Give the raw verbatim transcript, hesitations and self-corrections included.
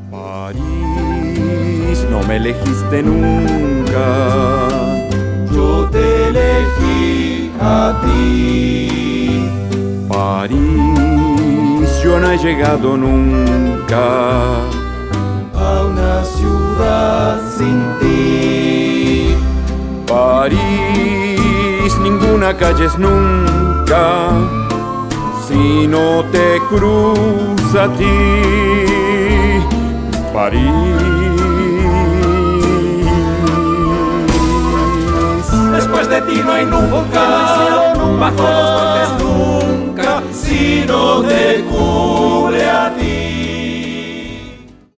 París, no me elegiste nunca. Yo te elegí a ti. París, yo no he llegado nunca a una ciudad sin ti. París, ninguna calle es nunca si no te cruza a ti. París. Después de ti no hay nunca, bajo los puentes nunca, si no te cruza.